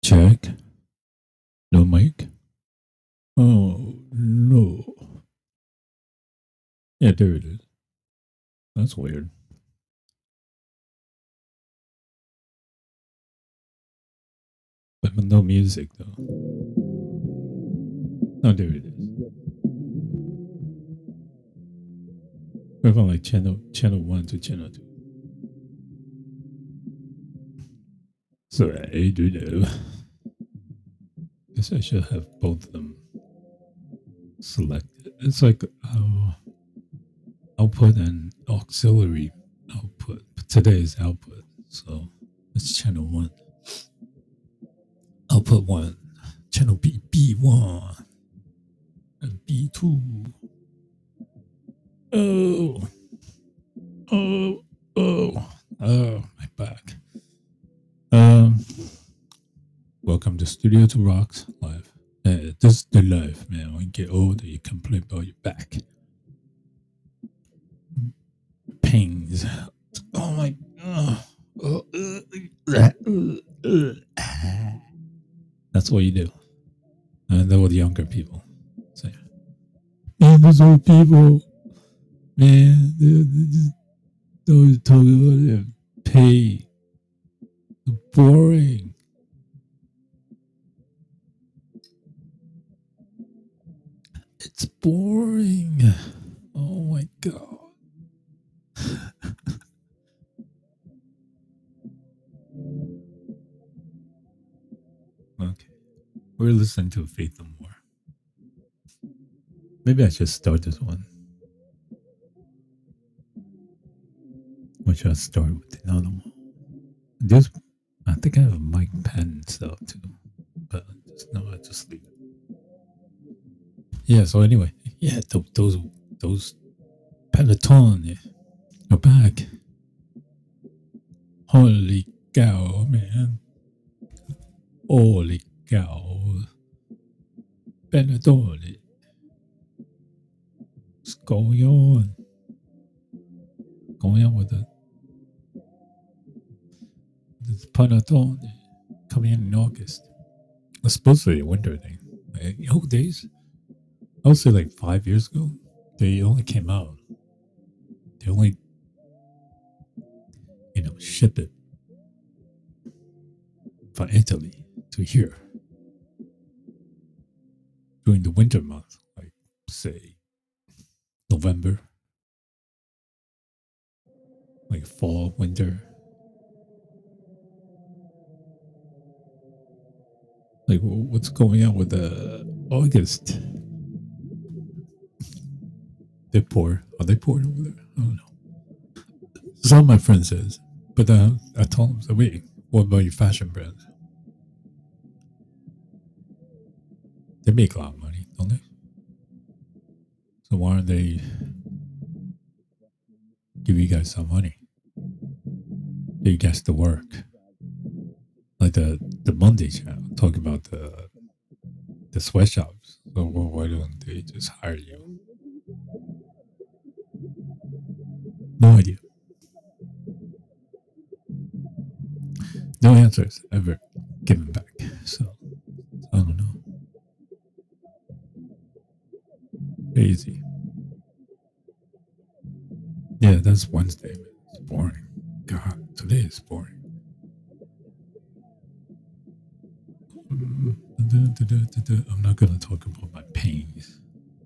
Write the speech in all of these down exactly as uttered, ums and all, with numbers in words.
Check. No mic. Oh no. Yeah, there it is. That's weird. But no music though. Oh, there it is. We're from like channel channel one to channel two. Sorry, I do know. Guess I should have both of them selected. It's like uh, output and auxiliary output. Today's output, so it's channel one. Output one, channel B B one, and B two. Oh, oh, oh, oh, my back. Um, welcome to Studio to Rocks live. Uh, this is the life, man. When you get older, you complain about your back pains. Oh my! Oh, oh, uh, uh, uh, That's what you do. And they're the younger people say, "Man, those old people, man, those talking about their pay, boring." It's boring. Oh my god. Okay. We're listening to Faith No More. Maybe I should start this one. Or should I start with another one? This, I think I have a mic pen stuff too. But just, no, I just leave it. Yeah, so anyway. Yeah, th- those those Peloton are back. Holy cow, man. Holy cow. Peloton. What's going on? Going on with the this Peloton coming in in August. It's supposed to be a winter thing. Like, old days, I would say like five years ago, they only came out. They only, you know, ship it from Italy to here during the winter month, like say November, like fall, winter. Like, what's going on with the August? They poor. Are they poor over there? I don't know. Some of my friends says, but uh, I told them, so wait, what about your fashion brands? They make a lot of money, don't they? So why aren't they give you guys some money? Get you guys to work. Like the the Monday channel talking about the the sweatshops. So well, why don't they just hire you? No idea. No answers ever given back. So I don't know. Crazy. Yeah, that's Wednesday. It's boring. God, today is boring. I'm not gonna talk about my pains.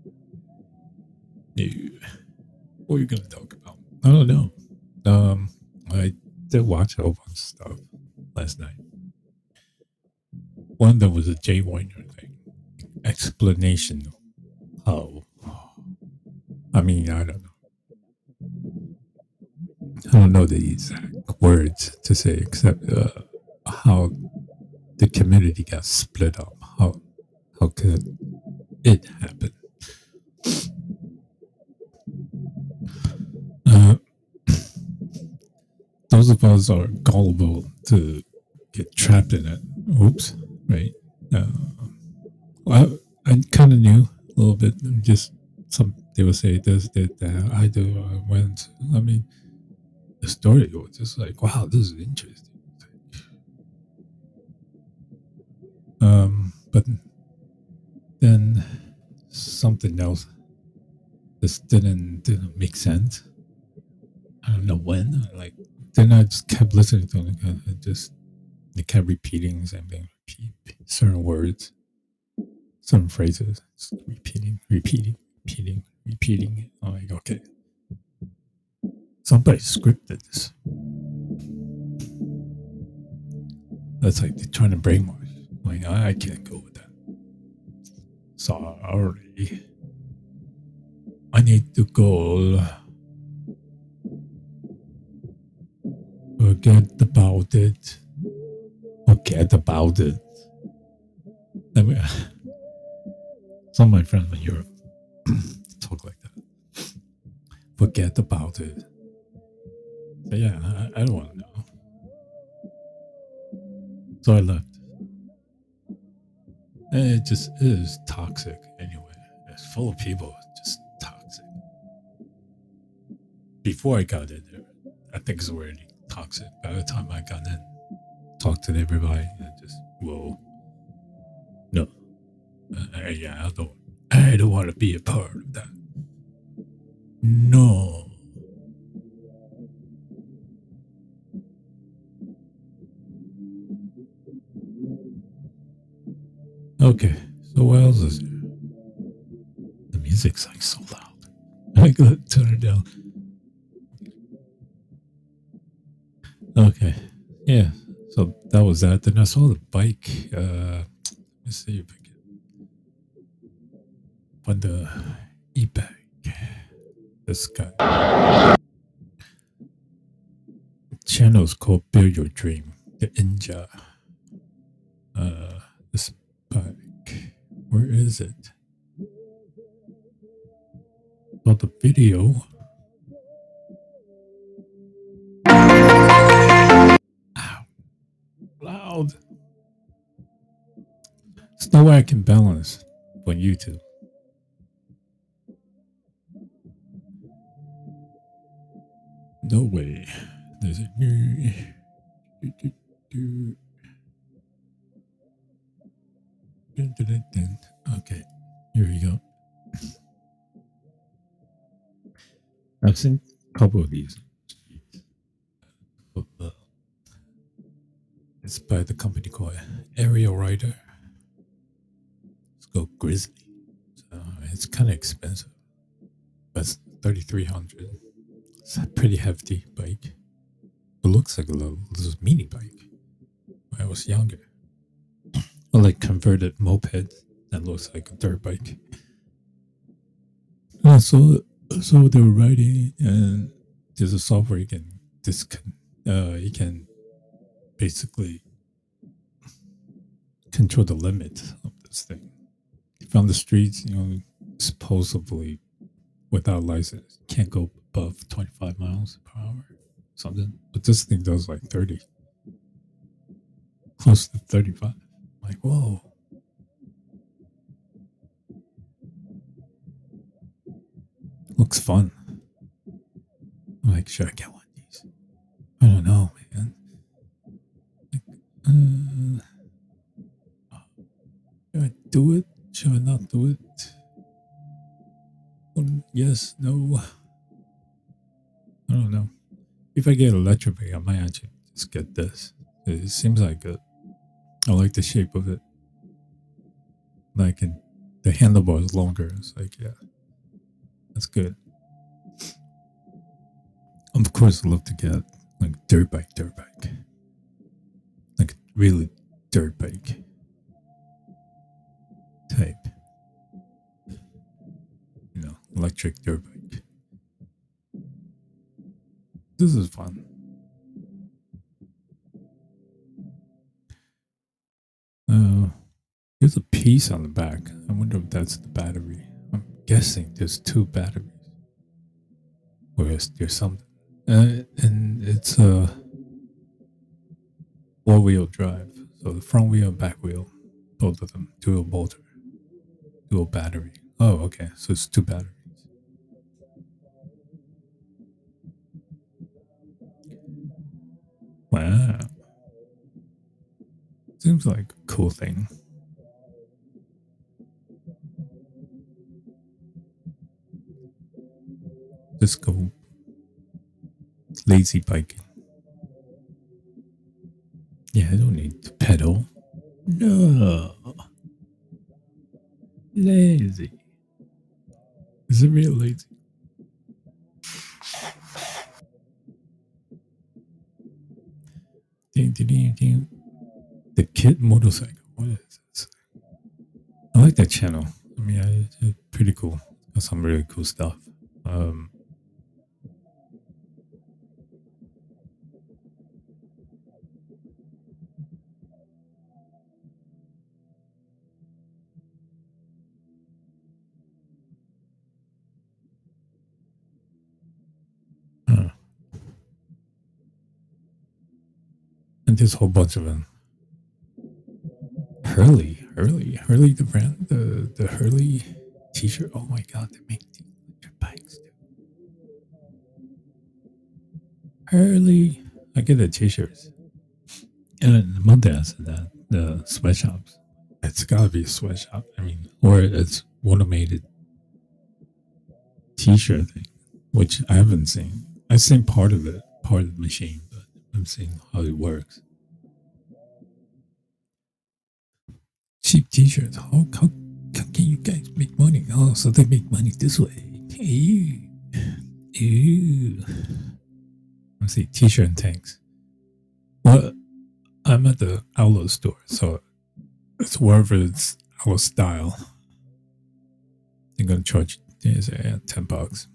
No. What are you gonna talk about? I don't know. Um, I did watch a whole bunch of stuff last night. One that was a Jay Weiner thing. Explanation. How? I mean, I don't know. I don't know the exact words to say except uh, how the community got split up. How how could it happen? Uh, those of us are gullible to get trapped in it. Oops, right? Uh, well, I, I kind of knew a little bit. Just some they would say this, did that. I do. I went. I mean, the story was just like, wow, this is interesting. Um, but then something else just didn't didn't make sense. I don't know when. Like then I just kept listening to it. And it just they kept repeating the same thing, repeat certain words, certain phrases, just repeating, repeating, repeating, repeating. I'm like, okay, somebody scripted this. That's like they're trying to brainwash. Like I, I can't go with that. Sorry. I need to go. Forget about it. Forget about it. I mean, some of my friends in Europe talk like that. Forget about it. So yeah, I, I don't want to know. So I left. And it just is toxic anyway. It's full of people, just toxic. Before I got in there, I think it's already toxic. By the time I got in, talked to everybody, and just whoa, no, uh, yeah, I don't, I don't want to be a part of that. No. Okay, so what else is there? The music's like so loud. I gotta turn it down. Okay, yeah. So that was that. Then I saw the bike. Uh, let's see if I can find the e-bike. This guy. Channel is called Build Your Dream. The Ninja. Uh, this bike. Where is it? Well, the video. Ow. Loud. There's no way I can balance on YouTube. No way. There's a new. Okay, here we go. I've seen a couple of these. It's by the company called Aerial Rider. It's called Grizzly. So it's kind of expensive. That's thirty-three hundred. It's a pretty hefty bike. It looks like a little, little mini bike. When I was younger. Or like converted moped that looks like a dirt bike. Uh, so, so they were riding, and there's a software you can discon. Uh, you can basically control the limit of this thing. From the streets, you know, supposedly without license, can't go above twenty-five miles per hour, something. But this thing does like thirty, close to thirty-five. Like, whoa. Looks fun. I'm like, should I get one of these? I don't know, man. Like, uh, should I do it? Should I not do it? Um, yes, no. I don't know. If I get electric, I might actually just get this. It seems like it. I like the shape of it. Like, and the handlebar is longer. It's like, yeah, that's good. Of course, I love to get like dirt bike, dirt bike, like really dirt bike type. You know, electric dirt bike. This is fun. Uh, there's a piece on the back. I wonder if that's the battery. I'm guessing there's two batteries. Whereas there's something. Uh, and it's a four wheel drive. So the front wheel and back wheel, both of them, dual motor, dual battery. Oh, okay. So it's two batteries. Wow. Seems like a cool thing. Just go lazy biking. Yeah, I don't need to pedal. No. Lazy. Is it real lazy? Ding, ding, ding, ding. The Kid Motorcycle. What is this? I like that channel. I mean, I, it's pretty cool. Got some really cool stuff. Um, huh. And there's a whole bunch of them. Hurley, Hurley, Hurley, the brand, the the Hurley T-shirt. Oh my god, they make these electric bikes. Too. Hurley, I get the T-shirts. And then Monday I said that the sweatshops. It's gotta be a sweatshop. I mean, or it's automated T-shirt thing, which I haven't seen. I've seen part of it, part of the machine, but I haven't seen how it works. Cheap T-shirts. How, how, how can you guys make money? Oh, so they make money this way. Ew. Ew. Let's see, T-shirt and tanks. Well, I'm at the Outlaw store, so it's wherever it's our style. They're gonna charge yeah, ten bucks.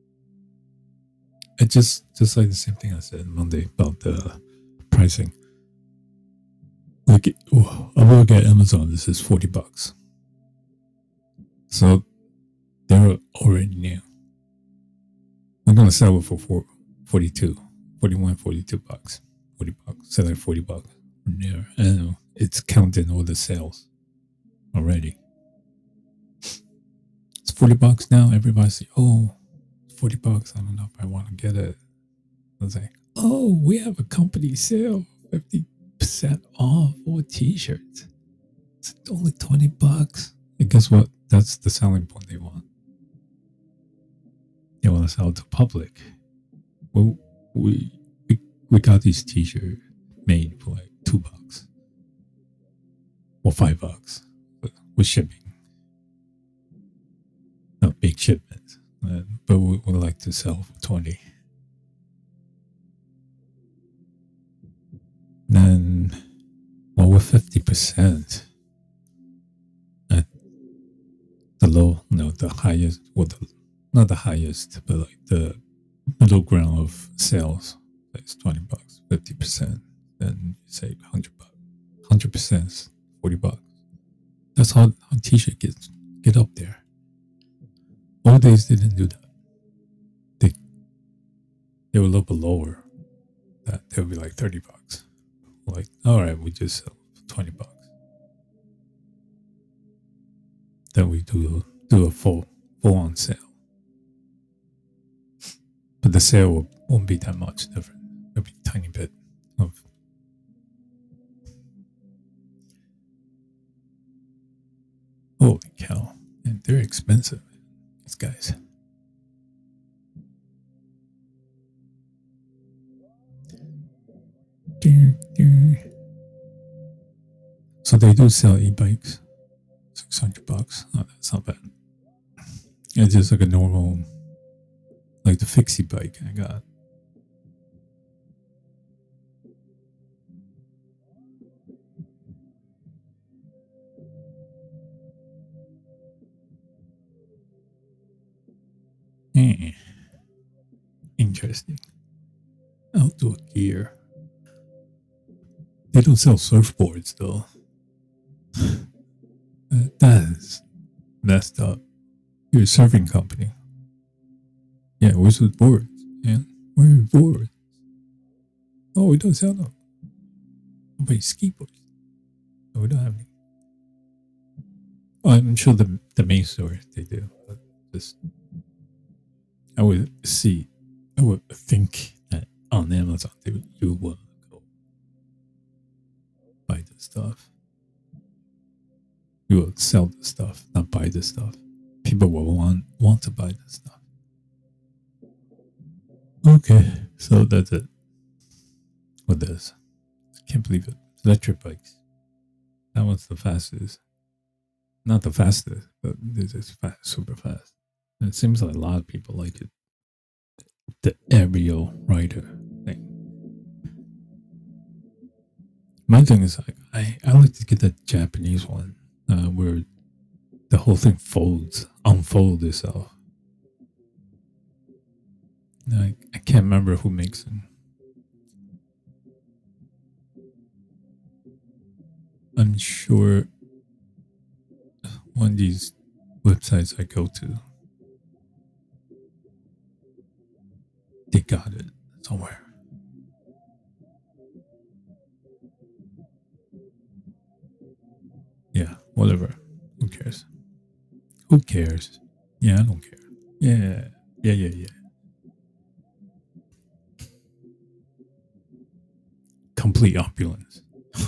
It just just like the same thing I said Monday about the pricing. Like, oh, I'm looking at Amazon. This is forty bucks. So they're already new. I'm gonna sell it for four, forty-two, forty-one, forty-two bucks, forty bucks, selling forty bucks from there. And it's counting all the sales already. It's forty bucks now. Everybody's like, oh, forty bucks. I don't know if I want to get it. I was like, oh, we have a company sale, fifty percent off all t-shirts. It's only twenty bucks. And guess what? That's the selling point they want. They want to sell it to public. Well, we, we, we got these t-shirts made for like two bucks or five bucks with shipping. Not big shipments, uh, but we would like to sell for twenty. Then, well, with fifty percent at the low, no, the highest, well, the, not the highest, but like the middle ground of sales, it's twenty bucks, fifty percent, then you say one hundred bucks. one hundred percent is forty bucks. That's how a t-shirt gets get up there. Old days didn't do that. They they were a little bit lower. That they would be like thirty bucks. Like, all right, we just sell for twenty bucks. Then we do do a full full on sale. But the sale will, won't be that much different. It'll be a tiny bit of. Holy cow. And they're expensive, these guys. So they do sell e-bikes, six hundred bucks. Oh, that's not bad. It's just like a normal, like the fixie bike I got. Eh. Interesting. Outdoor gear. They don't sell surfboards though. Uh, that is messed up. You're a surfing company. Yeah, where's the boards? Man, where are boards? Oh, we don't sell them. Nobody skateboards. No, we don't have any. Oh, I'm sure the the main store they do, but just I would see, I would think that on Amazon they would, you would go buy buy the stuff. We will sell the stuff, not buy the stuff. People will want want to buy the stuff. Okay, so that's it. With this, I can't believe it. Electric bikes. That one's the fastest. Not the fastest, but this is fast, super fast. And it seems like a lot of people like it. The aerial rider thing. My thing is like I, I like to get the Japanese one uh, where the whole thing folds, unfolds itself. I, I can't remember who makes them. I'm sure one of these websites I go to, they got it somewhere. Yeah, whatever. Who cares? Who cares? Yeah, I don't care. Yeah, yeah, yeah, yeah. Complete opulence.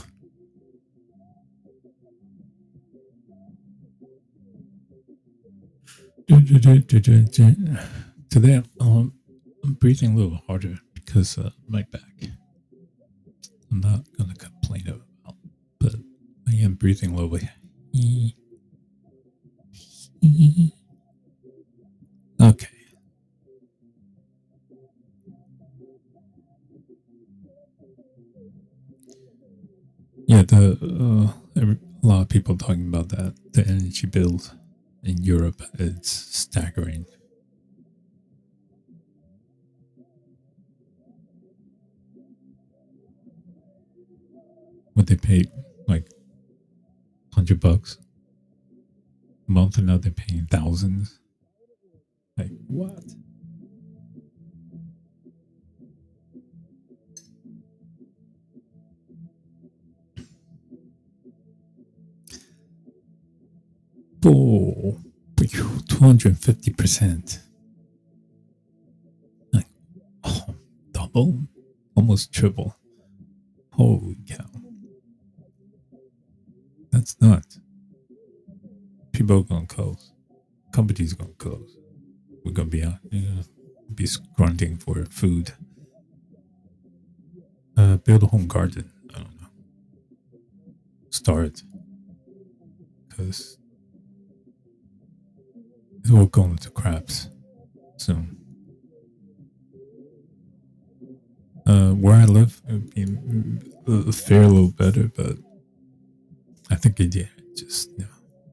Today, um, I'm breathing a little harder because uh, my back. I'm not gonna complain about, but I am breathing a little bit. Okay. Yeah, the uh, every, a lot of people talking about that. The energy bill in Europe is staggering. What they pay like hundred bucks a month, and now they're paying thousands. Like what? Oh, two hundred fifty percent. Like, oh, double, almost triple. Holy cow! That's nuts. People are gonna close. Companies are gonna close. We're gonna be out. You know, be grunting for food. Uh, build a home garden. I don't know. Start because it will go into craps soon. Uh, where I live, it would be a fair little better, but I think it yeah, just yeah.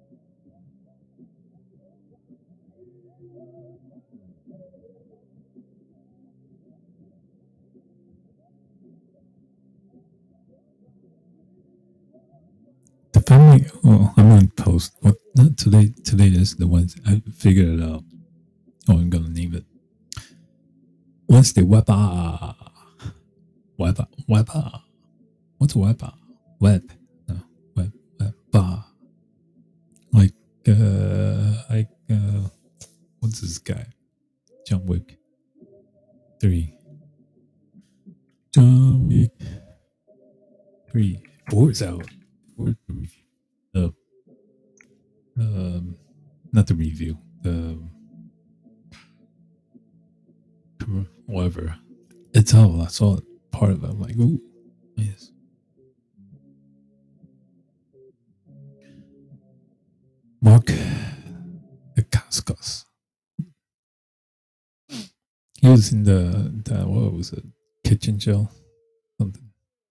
The family. Oh, I'm on post. What? Not today. Today is the ones I figured it out. Oh, I'm gonna name it. What's the wepa? Wepa. Wepa. What's wepa? Web. No. Web. Wepa. Like. Uh. Like. Uh. What's this guy? John Wick. Three. John Wick. Three. Four's out. Four's the review. The. Um. Not the review. The. Whatever. It's all I saw part of it. I'm like, ooh, yes. Mark Dacascos. He was in the, the what was it? Kitchen Show? Something.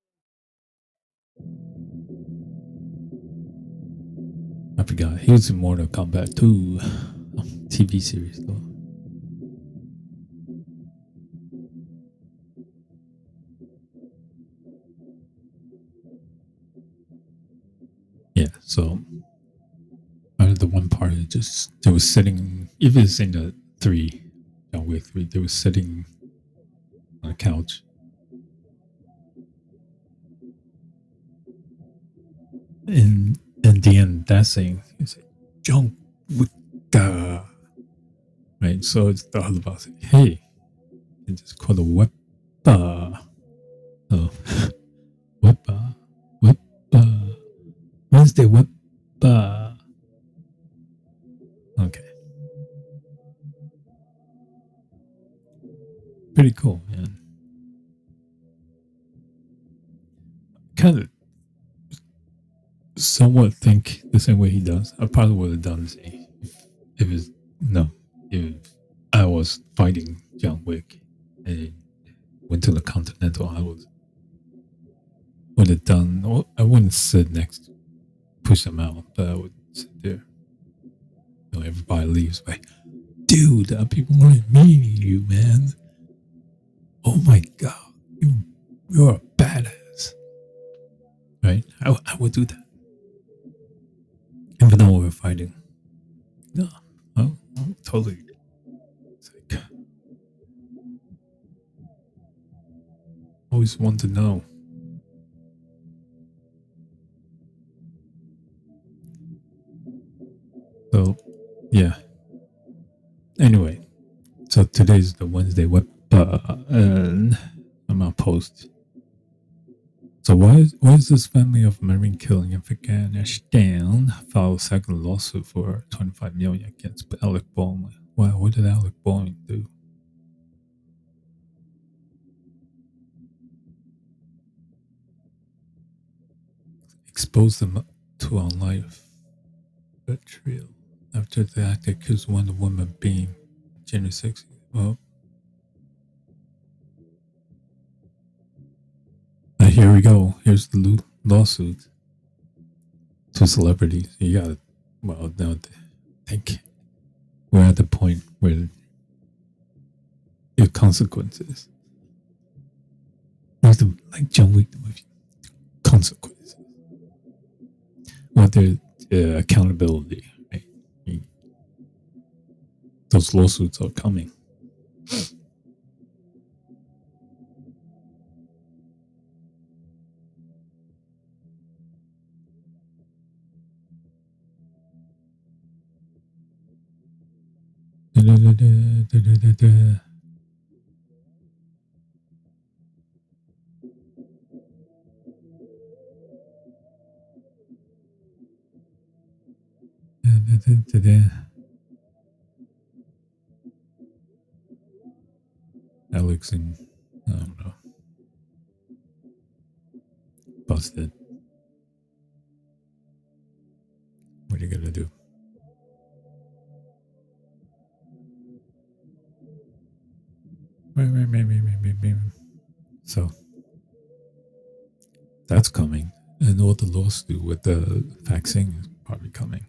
I forgot. He was in Mortal Kombat two T V series though. Yeah, so out of the one part, it just they was sitting. If it's in the three, John Wick three, they was sitting on a couch. In in the end, that saying is John Wick, uh, right? So it's the other boss. Hey, and just call the wepa. Oh, wepa, wepa. Wednesday Web. Uh, okay. Pretty cool, man. Kind of somewhat think the same way he does. I probably would have done the same if, if it was, no, if I was fighting John Wick and went to the Continental, I would would have done. Well, I wouldn't sit next, push them out, but I would sit there. You know, everybody leaves like, dude, uh, people weren't meeting you, man. Oh my god, you you're a badass, right? I, I would do that, even though we were fighting. No, oh, oh, totally. It's like, always want to know. So, yeah. Anyway, so today's the Wednesday web, uh, and I'm gonna post. So why is, why is this family of Marine killing in Afghanistan filed a second lawsuit for twenty-five million against Alec Baldwin? Why? What did Alec Baldwin do? Expose them to online betrayal after the act accused one of the women being gender sexy. Well, uh, here we go. Here's the lawsuit. Two celebrities. You got it. Well, now I think we're at the point where your consequences. Like the like John Wick the movie. Consequences. Well, there's uh, accountability. Right? Those lawsuits are coming. Da, da, da, da, da, da, da. Da, da, da, da. Alex and I don't know. Busted. What are you gonna do? So that's coming, and all the lawsuit with the vaccine is probably coming.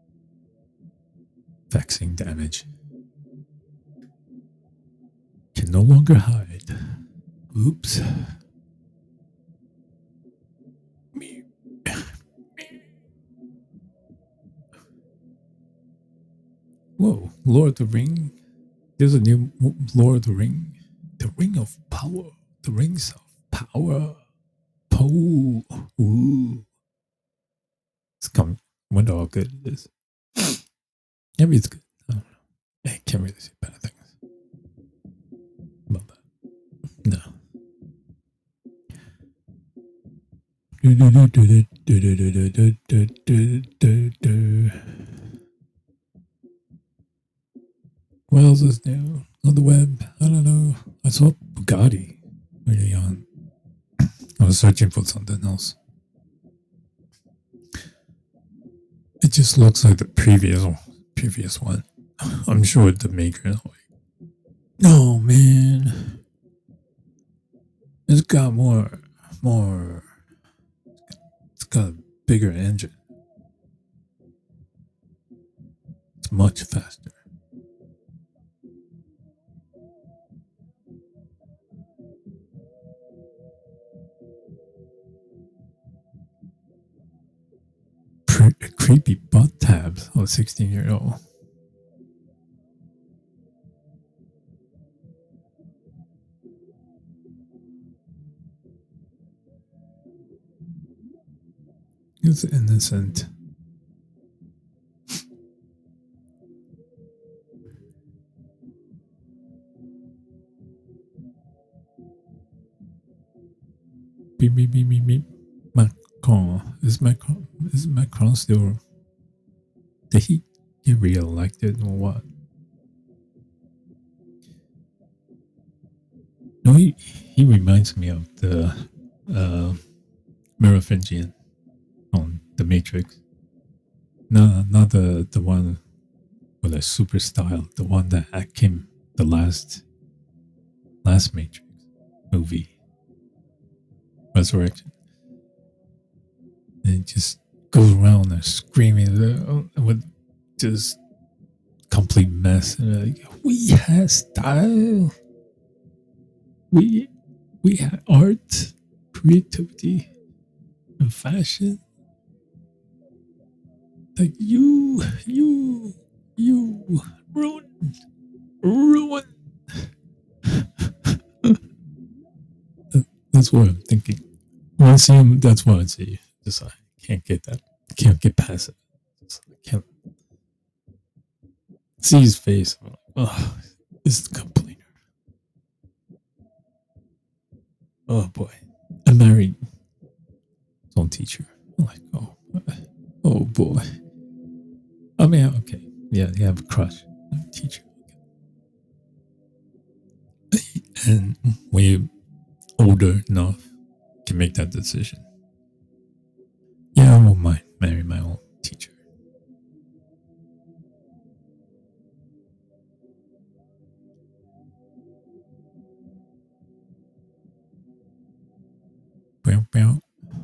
Vaccine damage can no longer hide. Oops. Whoa, Lord of the Ring. There's a new Lord of the Ring. The Ring of Power. The Rings of Power. Po. Ooh. It's coming. I wonder how good it is. Maybe it's good. I don't know. I can't really say bad things about that. No. What else is new on the web? I don't know. I saw Bugatti early on. I was searching for something else. It just looks like the previous previous one. I'm sure the maker is like, oh man, it's got more more. It's got a bigger engine. It's much faster. Pre- creepy butt tabs of a sixteen year old. It's innocent. Beep, beep, beep, beep, beep. Macron is Macron is Macron still? Did he get reelected or what? No, he he reminds me of the uh, Merovingian on the Matrix. No, not the the one with a super style. The one that came the last last Matrix movie, Resurrection. And it just goes around and screaming with just complete mess. And like, we had style. We we had art, creativity, and fashion. Like you, you, you ruined, ruined. That's what I'm thinking. When I see him, that's what I see. Just I can't get that. Can't get past it. Just, I can't see his face. I'm like, oh, this is the complainer. Oh boy, I married his own teacher. I'm like, oh, oh boy. I mean, okay, yeah, you have a crush on a teacher, and when you're older enough, you can make that decision. Yeah, I won't mind marry my own teacher. Bow, bow.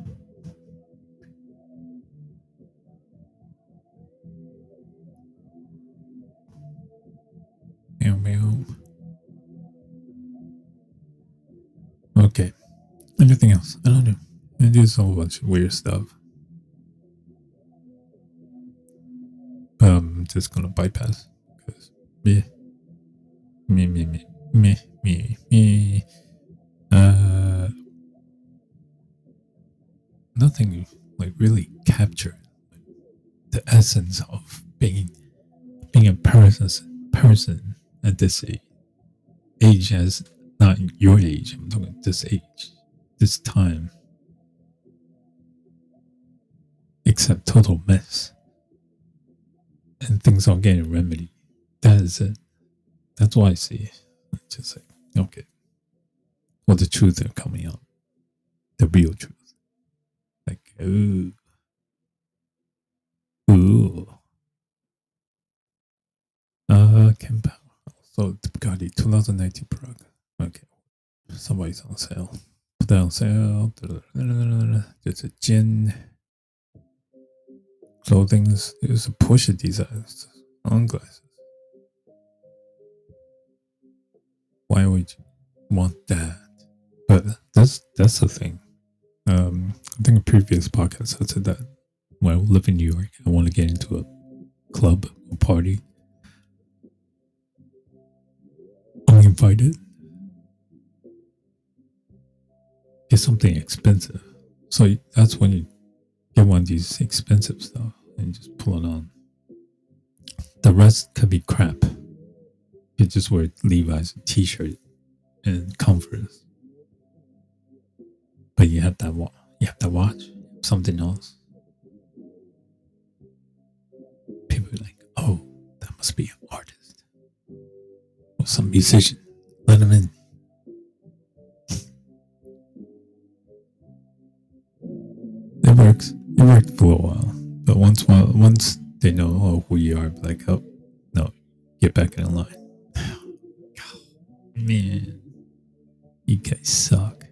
Bow, bow. Okay. Anything else? I don't know. I do a whole bunch of weird stuff. But I'm just gonna bypass because me, me, me, me, me, me, me. Uh, nothing like really captured the essence of being being a person person at this age, age as not your age. I'm talking this age, this time. Except total mess, and things aren't getting remedied. That is it. That's why I see it. It's just like, okay, well, the truth are coming out, the real truth. Like, ooh, ooh. Uh, Ken Powell. So the Bugatti twenty nineteen Prague. Okay, somebody's on sale. Put that on sale. There's a gin. Clothing. There's a Porsche design. Sunglasses. Why would you want that? But that's that's the thing. Um, I think a previous podcast I said that when I live in New York, I want to get into a club, a party. I'm invited. Get something expensive. So that's when you get one of these expensive stuff and just pull it on. The rest could be crap. You just wear Levi's t-shirt and Converse. But you have that watch. You have that watch. Something else. People are like, oh, that must be an artist or some musician. Let him in. It works. It worked for a while, but once while once they know oh, who you are, like, oh no, get back in line. Man, you guys suck.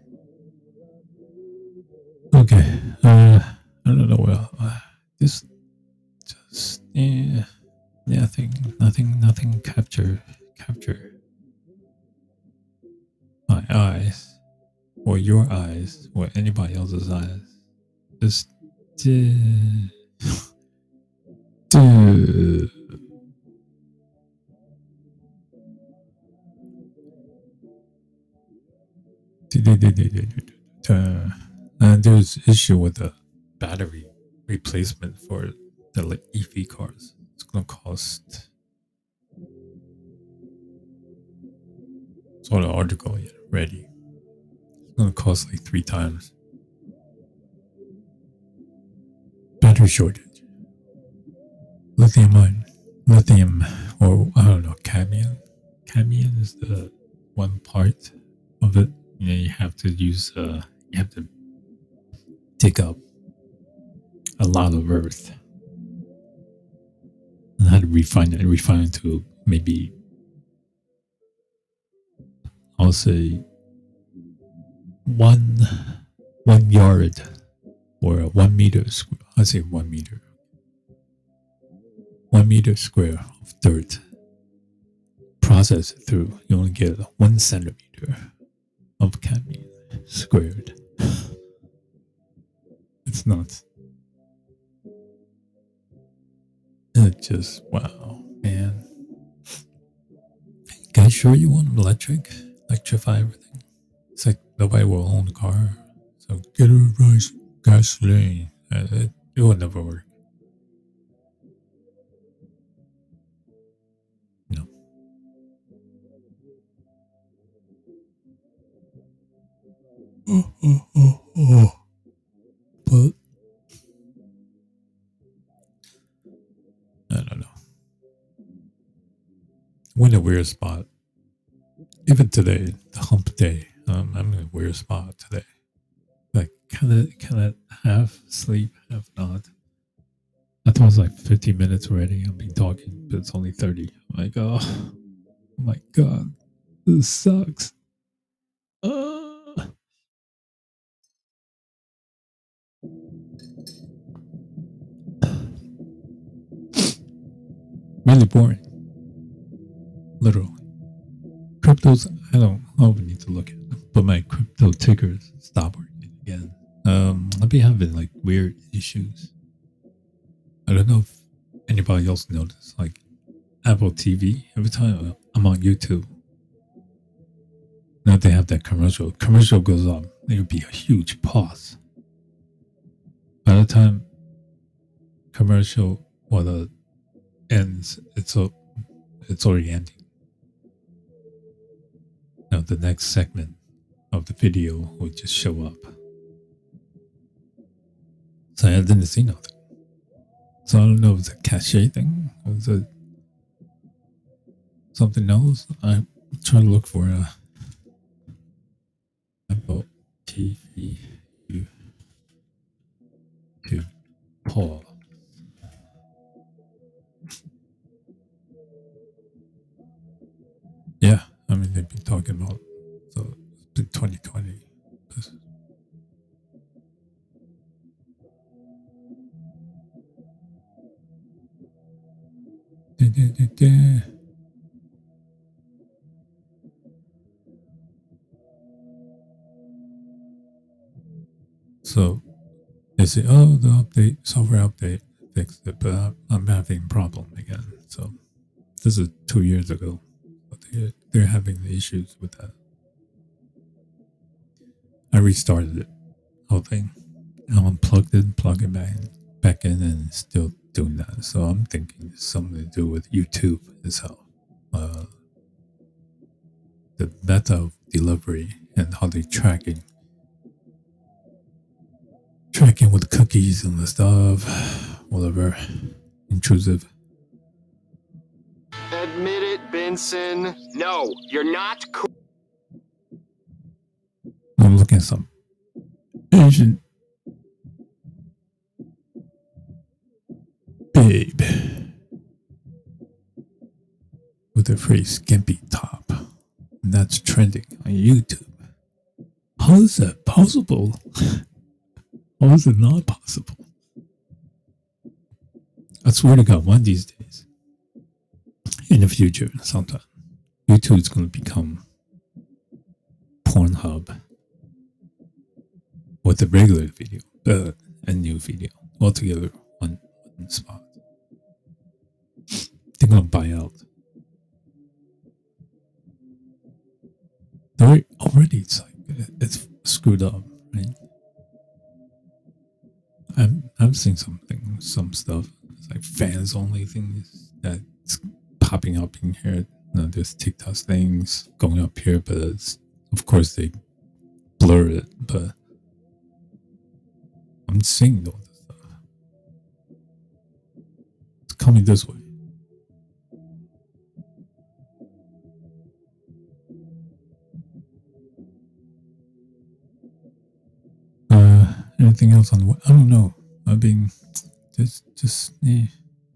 Okay, uh, I don't know. Well, uh, just, just yeah, nothing, nothing, nothing. Capture, capture my eyes, or your eyes, or anybody else's eyes. Just, uh, uh, uh, and there's issue with the battery replacement for the like E V cars. It's gonna cost. Saw the article yet ready. It's gonna cost like three times. battery shortage. Lithium ion, lithium, or I don't know, cadmium. Cadmium is the one part of it. You know, you have to use, uh, you have to dig up a lot of earth and how to refine it, refine it to maybe, I'll say, one one yard or one meter. I say one meter, one meter square of dirt. Process it through, you only get one centimeter of cadmium squared. It's nuts. It just, wow, man. Guys, sure you want electric? Electrify everything? It's like nobody will own a car. So get a rice gasoline. It, it will never work. No. Oh, oh, oh, oh. But I don't know. I'm in a weird spot. Even today, the hump day, um, I'm in a weird spot today. Like, kind of, kind of half sleep, half not. I thought it was like fifteen minutes already. I've been talking, but it's only thirty. I'm like, oh, oh my God, this sucks. Uh. Really boring. Literally. Cryptos, I don't, I don't need to look at them, but my crypto tickers stopped working again. Um, I've been having like weird issues. I don't know if anybody else noticed, like Apple T V, every time I'm on YouTube, now they have that commercial. Commercial goes on, there would be a huge pause. By the time commercial or the ends, it's a, it's already ending. Now the next segment of the video would just show up. So I didn't see nothing. So I don't know if it's a cache thing or is it something else. I'm trying to look for a Apple T V to pause. Yeah, I mean they've been talking about so it's been twenty twenty. This. Da, da, da, da. So they say, oh, the update, software update fixed it, but I'm, I'm having a problem again. So this is two years ago, but they, they're having the issues with that. I restarted it, whole thing. I unplugged it, plugged it back in, back in, and it's still doing that. So I'm thinking it's something to do with YouTube itself. Uh, the method of delivery and how they're tracking tracking with cookies and the stuff, whatever, intrusive. Admit it, Benson. No, you're not cool. I'm looking at some Asian babe with a very skimpy top. And that's trending on YouTube. How is that possible? How is it not possible? I swear to God, one of these days, in the future, sometime, YouTube is going to become Pornhub with a regular video, uh, a new video, altogether one, one spot. They're going to buy out. They're already, it's like, it's screwed up, right? I'm, I'm seeing something, some stuff. It's like fans only things that's popping up in here. You know, there's TikTok things going up here, but it's, of course they blur it. But I'm seeing all this stuff. coming this way. Uh, anything else on the way? I don't know. I've been just, just, eh.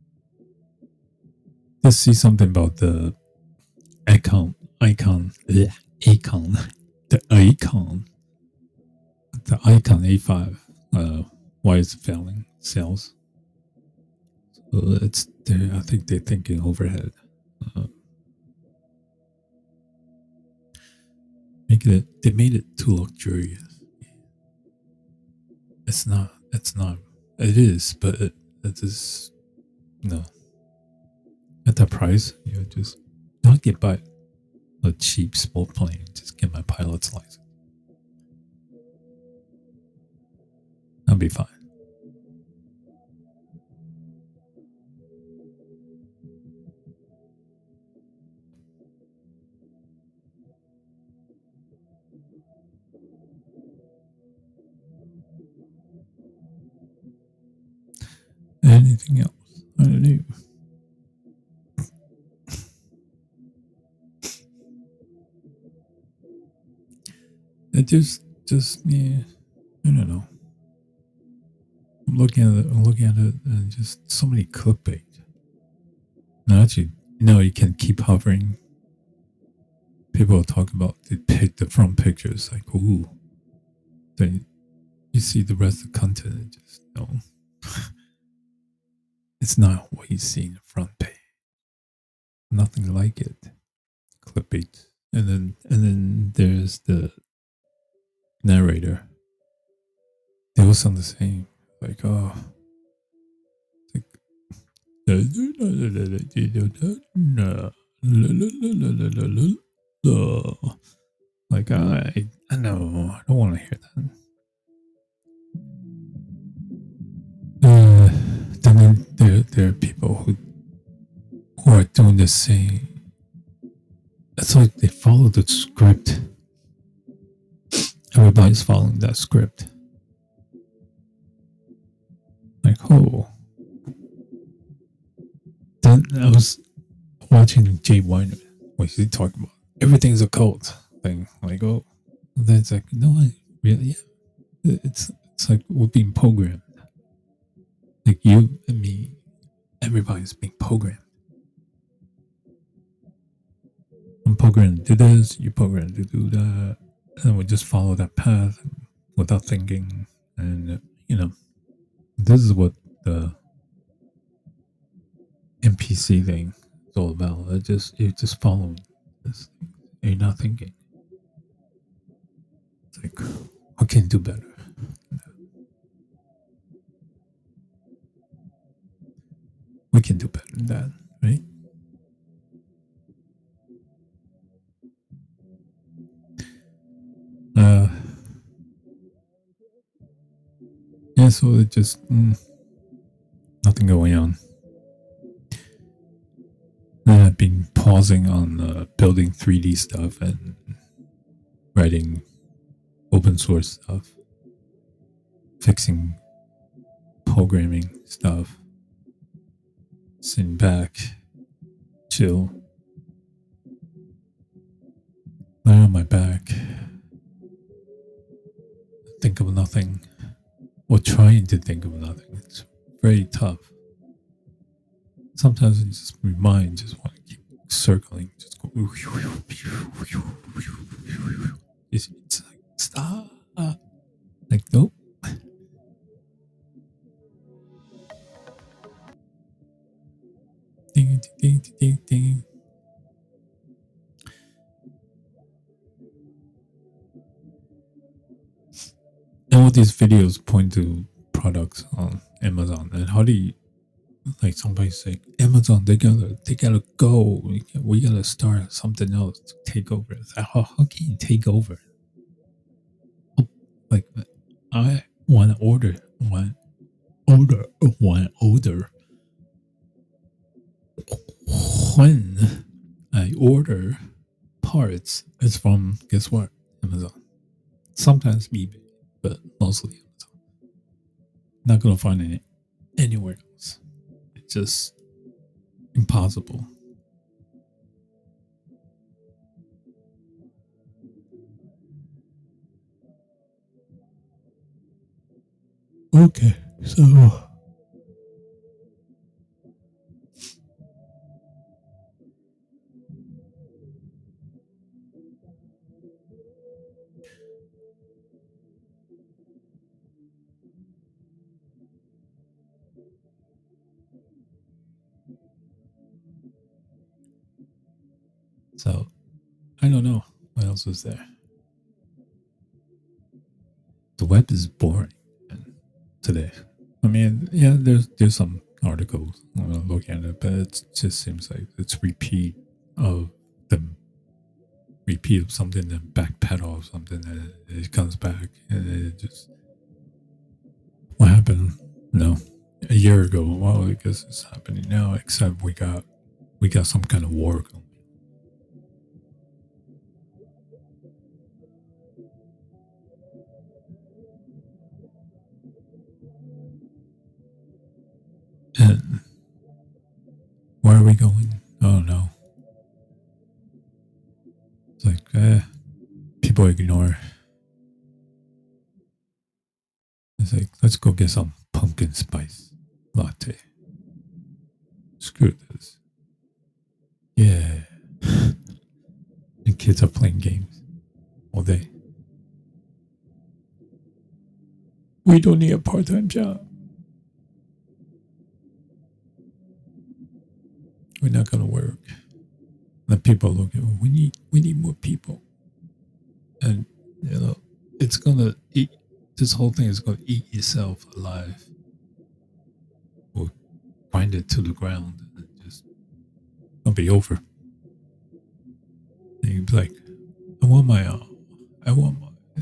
Just see something about the icon, icon, bleh, icon, the icon, the icon A five. Uh, why is it failing sales? So it's there. I think they're thinking overhead. Uh, make it. They made it too luxurious. It's not. It's not. It is, but it, it is. No. At that price, you know, just not get by a cheap sport plane. Just get my pilot's license. I'll be fine. Anything else? I don't know. It just, just, yeah, I don't know. I'm looking at it, I'm looking at it, and just so many clickbait. No, actually, no, you can keep hovering. People talk about the pick the front pictures, like, ooh. Then you see the rest of the content, and just, no. It's not what you see in the front page. Nothing like it. Clickbait. And then, and then there's the narrator. They all sound the same. Like, oh, like, like I, I know, I don't want to hear that. Uh, then there, there are people who, who are doing the same. It's like they follow the script. Everybody's following that script. Like, oh. Then I was watching Jay Weiner, what he talking about. Everything's a cult thing. Like, oh. And then it's like, no, I really, yeah. It's, it's like we're being programmed. Like you and me, everybody's being programmed. I'm programmed to do this, you're programmed to do that. And we just follow that path without thinking. And, you know, this is what the N P C thing is all about. It just, you're just following this thing. You're not thinking. It's like, what can you do better? We can do better than that, right? Uh, yeah, so it just, mm, nothing going on. And I've been pausing on uh, building three D stuff and writing open source stuff, fixing programming stuff, sitting back, chill, lie on my back, think of nothing, or trying to think of nothing. It's very tough. Sometimes it's just my mind just want to keep circling, just go. It's, it's like, stop. Like, nope. Ding, ding, ding, ding, ding. And all these videos point to products on Amazon. And how do you, like somebody say, Amazon, they gotta, they gotta go. We, we gotta start something else to take over. It's like, how, how can you take over? Oh, like, I want to order one, order one order. When I order parts, it's from, guess what? Amazon. Sometimes eBay, but mostly Amazon. Not gonna find it anywhere else. It just impossible. Okay, so so I don't know what else is there. The web is boring today. I mean, yeah, there's there's some articles I'm gonna look at it, but it just seems like it's repeat of them, repeat of something, then backpedal of something, and it, it comes back, and it just what happened? No, a year ago. Well, I guess it's happening now. Except we got we got some kind of war going. And where are we going? Oh no. It's like, eh, people ignore. It's like, let's go get some pumpkin spice latte. Screw this. Yeah. And kids are playing games all day. We don't need a part-time job. We're not gonna work. The people look at, we need we need more people. And you know, it's gonna eat this whole thing is gonna eat itself alive. Or grind it to the ground and just it'll be over. And you'd be like, I want my uh, I want my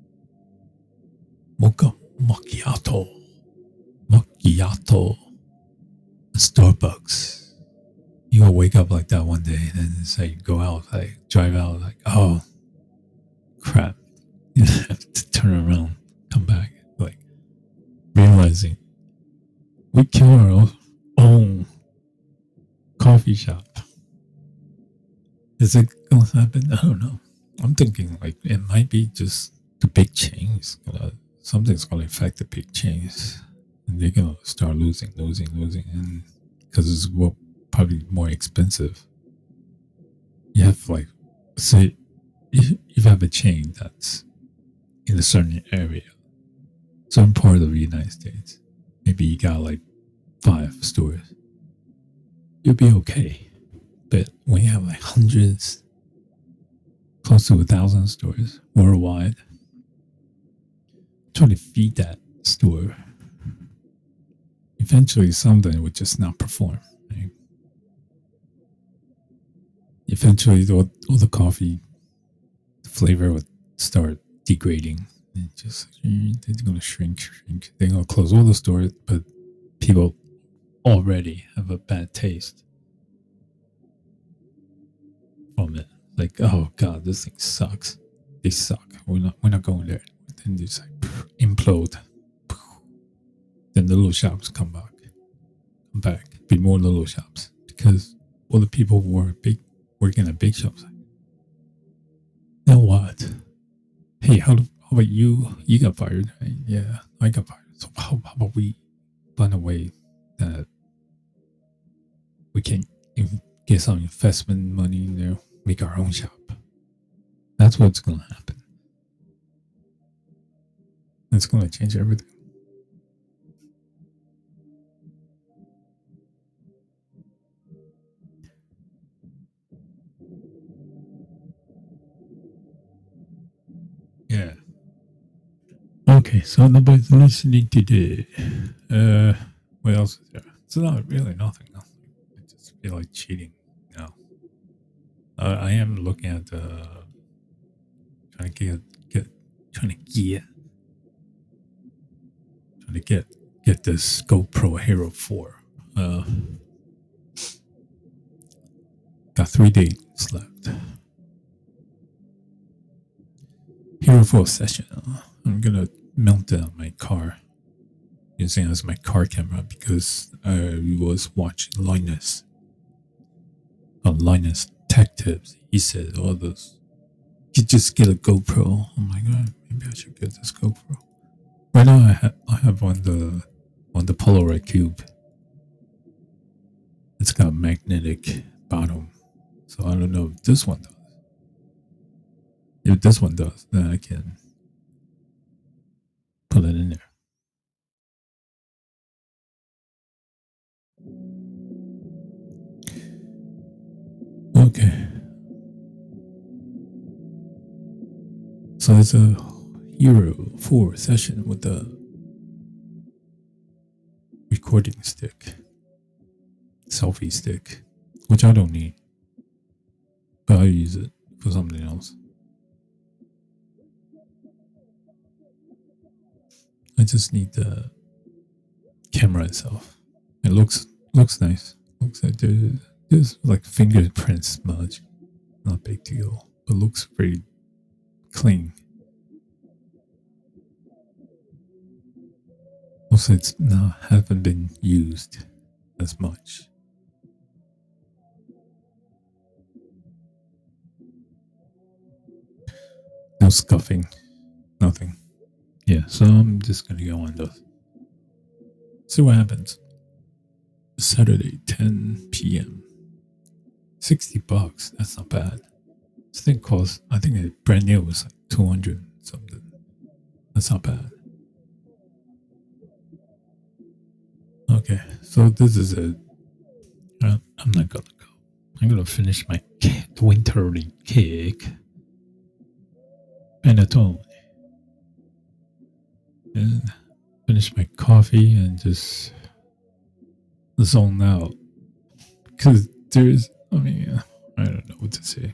mocha macchiato. Macchiato. Starbucks. You will wake up like that one day and then it's like go out, like drive out, like, oh crap. You have to turn around, come back, like realizing we kill our own coffee shop. Is it gonna happen? I don't know. I'm thinking like it might be just the big chains. Gonna, something's gonna affect the big chains. And they're gonna start losing, losing, losing, and because it's what probably more expensive. You have like, say, if you have a chain that's in a certain area, certain part of the United States, maybe you got like five stores, you'll be okay. But when you have like hundreds, close to a thousand stores worldwide, trying to feed that store, eventually something would just not perform. Right? Eventually, all, all the coffee flavor would start degrading. And just they're going to shrink, shrink. They're going to close all the stores, but people already have a bad taste from it. Like, oh god, this thing sucks. They suck. We're not. We're not going there. Then just like implode. Then the little shops come back, come back, be more little shops because all the people who are big working at big shops. Now what? Hey, how, how about you? You got fired, right? Yeah, I got fired. So how, how about we find a way that we can get some investment money in there, make our own shop? That's what's going to happen. It's going to change everything. Yeah. Okay, so nobody's listening today. Uh, what else is there? It's not really nothing. nothing. I just feel like cheating now. Uh, I am looking at uh, trying to get get trying to get trying to get get this GoPro Hero four. Uh, got three days left. Hero four session. Uh, I'm gonna mount it on my car, using it as my car camera because I was watching Linus on Linus Tech Tips. He said all those. You just get a GoPro. Oh my god, maybe I should get this GoPro. Right now I have I have on the on the Polaroid Cube. It's got a magnetic bottom, so I don't know if this one does. If this one does, then I can put it in there. Okay. So it's a Hero four session with the recording stick, selfie stick, which I don't need, but I use it for something else. I just need the camera itself. It looks looks nice. Looks like there's, there's like fingerprint smudge. Not a big deal, but looks pretty clean. Also, it's not haven't been used as much. No scuffing, nothing. Yeah, so I'm just gonna go on those. See what happens. Saturday, ten p.m. sixty bucks. That's not bad. This thing costs, I think it brand new was like two hundred something. That's not bad. Okay, so this is it. Uh, I'm not gonna go. I'm gonna finish my winterly cake. Panettone. And finish my coffee and just zone out. Because there's, I mean, I don't know what to say.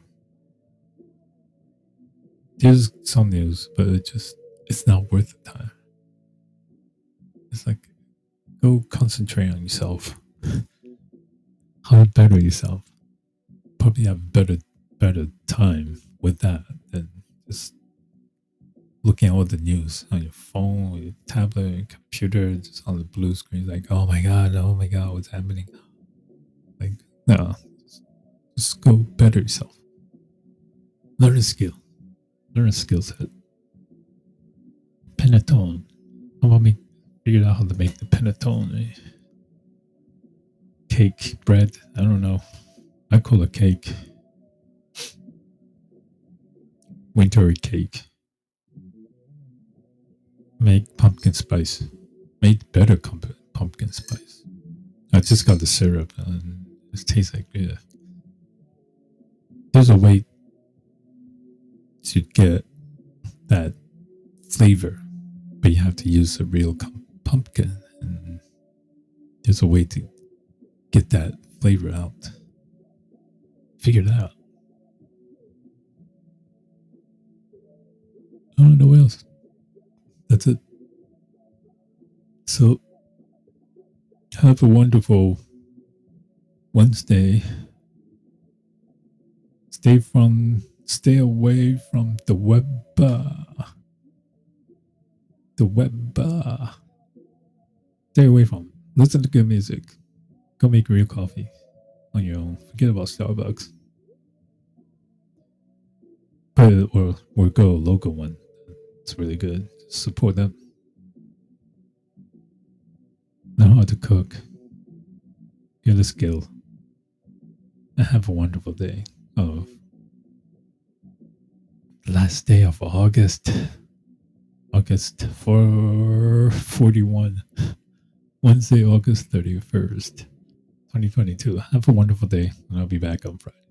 There's some news, but it just, it's not worth the time. It's like, go concentrate on yourself. How to better yourself. Probably have better, better time with that than just looking at all the news on your phone, your tablet, your computer, just on the blue screen, like, oh my god, oh my god, what's happening? Like, no, just, just go better yourself. Learn a skill, learn a skill set. Panettone. How about me figure out how to make the panettone? Cake, bread, I don't know. I call it cake. Wintery cake. Make pumpkin spice. Made better pumpkin spice. I just got the syrup and it tastes like yeah. There's a way to get that flavor, but you have to use a real pumpkin. And there's a way to get that flavor out. Figure it out. I don't know what else. That's it. So, have a wonderful Wednesday. Stay from, stay away from the web. Uh, the web. Uh, stay away from. Listen to good music. Go make real coffee on your own. Forget about Starbucks. Or, or, or go a local one. It's really good. Support them. Know how to cook. Get a skill. And have a wonderful day of last day of August. August four forty-one. Wednesday, August thirty-first, twenty twenty-two. Have a wonderful day, and I'll be back on Friday.